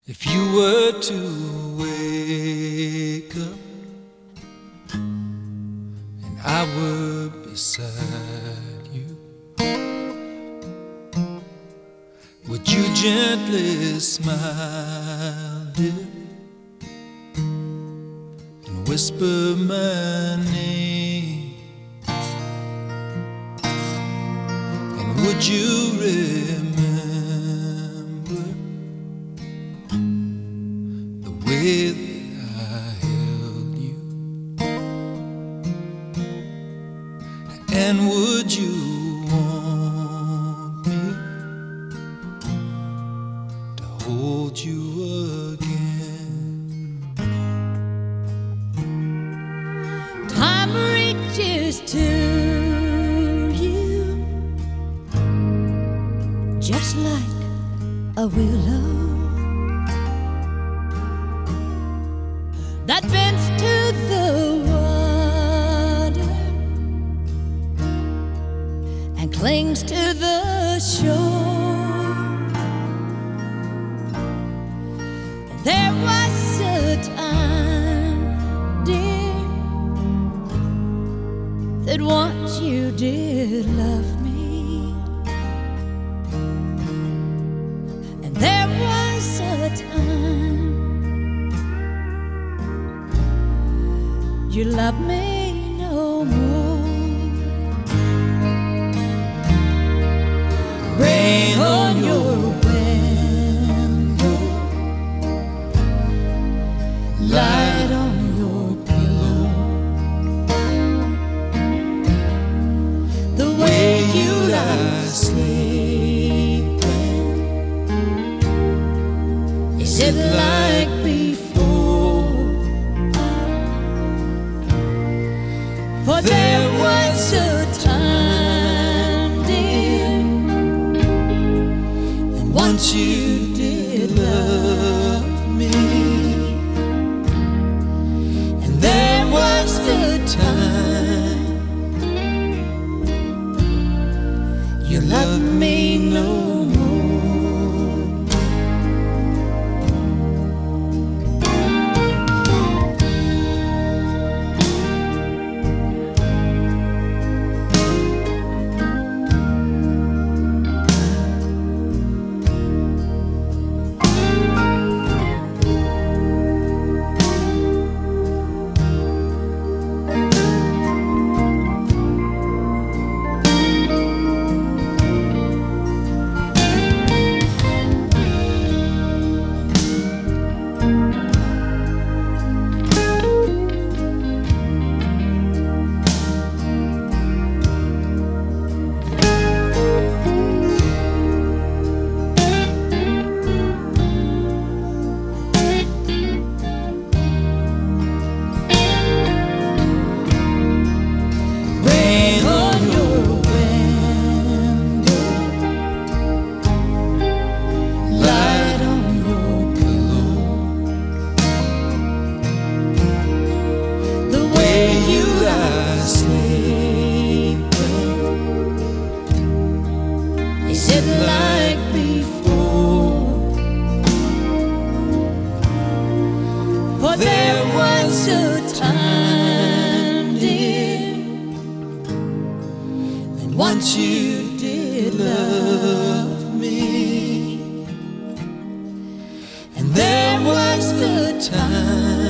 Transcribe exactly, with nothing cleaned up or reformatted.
If you were to wake up and I were beside you, would you gently smile, dear, and whisper my name? And would you remember the way that I held you? And would you want me to hold you again? Time reaches to you just like a willow that bends to the water and clings to the shore. There was a time, dear, that once you did love me, and there was a time you love me no more. Rain on your window, light on your pillow, the way you lie sleeping, is it like before? For there was a time, dear, And once you did love me, and there was the time you loved me no more. Is it like before? For there was a time, dear, And once you did love me, and there was the time